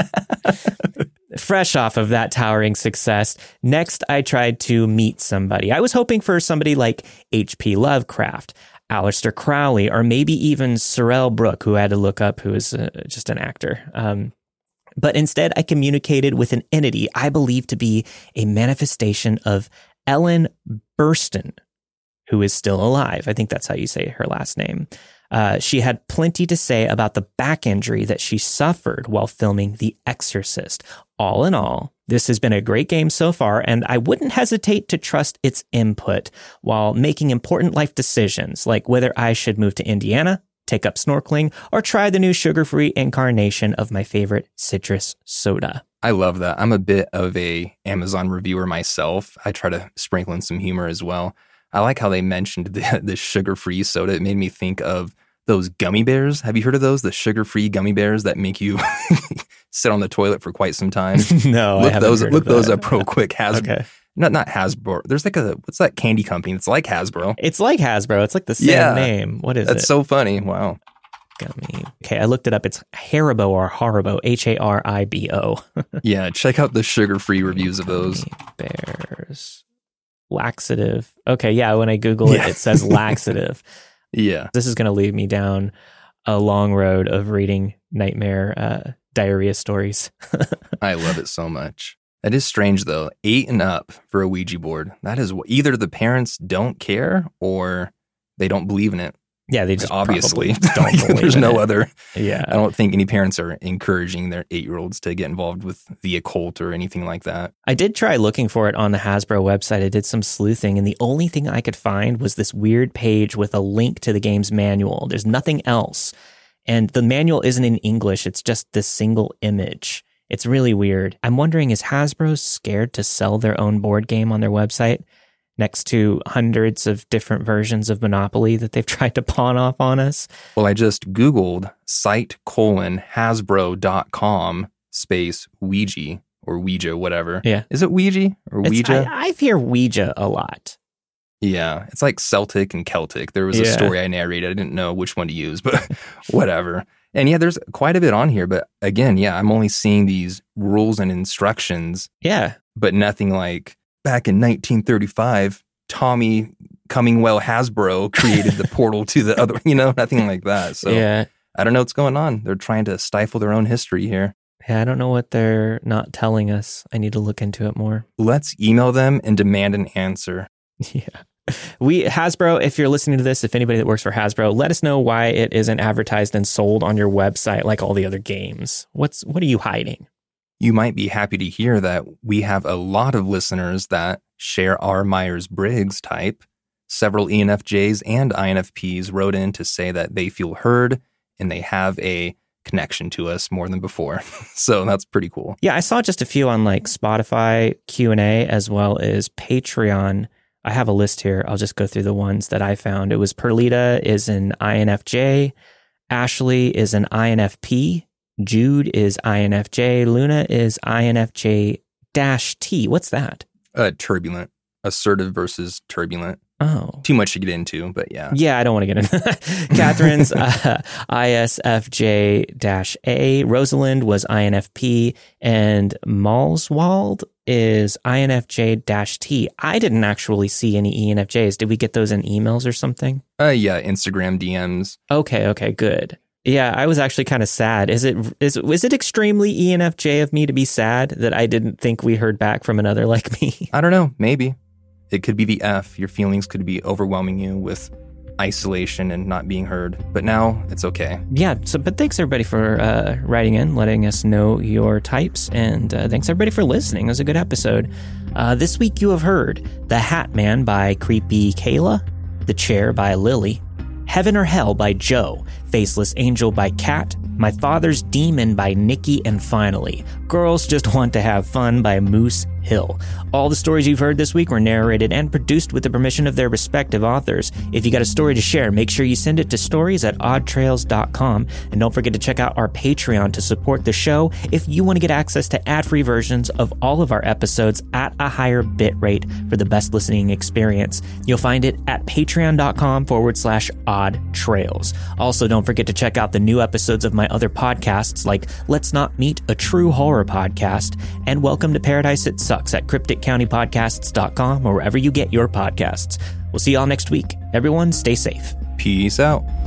Fresh off of that towering success, next I tried to meet somebody. I was hoping for somebody like H P Lovecraft, Aleister Crowley, or maybe even Sorrel Brooke, who I had to look up, who is uh, just an actor. Um, but instead, I communicated with an entity I believe to be a manifestation of Ellen Burstyn, who is still alive. I think that's how you say her last name. Uh, she had plenty to say about the back injury that she suffered while filming The Exorcist. All in all, this has been a great game so far, and I wouldn't hesitate to trust its input while making important life decisions, like whether I should move to Indiana, take up snorkeling, or try the new sugar-free incarnation of my favorite citrus soda. I love that. I'm a bit of a Amazon reviewer myself. I try to sprinkle in some humor as well. I like how they mentioned the, the sugar-free soda. It made me think of those gummy bears. Have you heard of those? The sugar-free gummy bears that make you sit on the toilet for quite some time. No, look I haven't those heard look of those that. up real quick. Hasbro, okay. not not Hasbro. There's like a what's that candy company? It's like Hasbro. It's like Hasbro. It's like the same yeah, name. What is that's it? That's so funny. Wow. Gummy. Okay, I looked it up. It's Haribo or Haribo. H A R I B O. Yeah, check out the sugar-free reviews of those. Bears. Laxative. Okay, yeah, when I Google it, yeah. It says laxative. Yeah. This is going to lead me down a long road of reading nightmare uh, diarrhea stories. I love it so much. It is strange, though. Eight and up for a Ouija board. That is either the parents don't care or they don't believe in it. Yeah, they just obviously don't believe There's in no it. other. Yeah. I don't think any parents are encouraging their eight-year-olds to get involved with the occult or anything like that. I did try looking for it on the Hasbro website. I did some sleuthing, and the only thing I could find was this weird page with a link to the game's manual. There's nothing else. And the manual isn't in English. It's just this single image. It's really weird. I'm wondering, is Hasbro scared to sell their own board game on their website next to hundreds of different versions of Monopoly that they've tried to pawn off on us? Well, I just Googled site colon hasbro.com space Ouija or Ouija, whatever. Yeah. Is it Ouija or It's, Ouija? I, I hear Ouija a lot. Yeah. It's like Celtic and Celtic. There was a Yeah. story I narrated. I didn't know which one to use, but whatever. And yeah, there's quite a bit on here. But again, yeah, I'm only seeing these rules and instructions. Yeah. But nothing like back in nineteen thirty-five, Tommy Cummingwell Hasbro created the portal to the other, you know, nothing like that. So Yeah. I don't know what's going on. They're trying to stifle their own history here. Yeah, I don't know what they're not telling us. I need to look into it more. Let's email them and demand an answer. Yeah. We, Hasbro, if you're listening to this, if anybody that works for Hasbro, let us know why it isn't advertised and sold on your website like all the other games. What's, what are you hiding? You might be happy to hear that we have a lot of listeners that share our Myers-Briggs type. Several E N F Js and I N F Ps wrote in to say that they feel heard and they have a connection to us more than before. So that's pretty cool. Yeah, I saw just a few on like Spotify Q and A as well as Patreon. I have a list here. I'll just go through the ones that I found. It was Perlita is an I N F J. Ashley is an I N F P. Jude is I N F J. Luna is I N F J dash T. What's that? Uh, turbulent. Assertive versus turbulent. Oh. Too much to get into, but yeah. Yeah, I don't want to get into that. Catherine's uh, I S F J A. Rosalind was I N F P. And Malswald is I N F J T. I didn't actually see any E N F Js. Did we get those in emails or something? Uh, yeah, Instagram D Ms. Okay, okay, good. Yeah, I was actually kind of sad. Is it is is it extremely E N F J of me to be sad that I didn't think we heard back from another like me? I don't know. Maybe. It could be the F. Your feelings could be overwhelming you with isolation and not being heard. But now it's okay. Yeah. So, but thanks everybody for uh, writing in, letting us know your types, and uh, thanks everybody for listening. It was a good episode. Uh, this week you have heard The Hat Man by Creepy Kayla, The Chair by Lily, Heaven or Hell by Joe, Faceless Angel by Kat, My Father's Demon by Nikki, and finally, Girls Just Want to Have Fun by Moose Hill. All the stories you've heard this week were narrated and produced with the permission of their respective authors. If you got a story to share, make sure you send it to stories at odd trails dot com. And don't forget to check out our Patreon to support the show if you want to get access to ad-free versions of all of our episodes at a higher bit rate for the best listening experience. You'll find it at patreon.com forward slash odd trails. Also, don't forget to check out the new episodes of my other podcasts like Let's Not Meet, a True Horror Podcast, and Welcome to Paradise It Sucks at cryptic county podcasts dot com or wherever you get your podcasts. We'll see y'all next week. Everyone, stay safe. Peace out.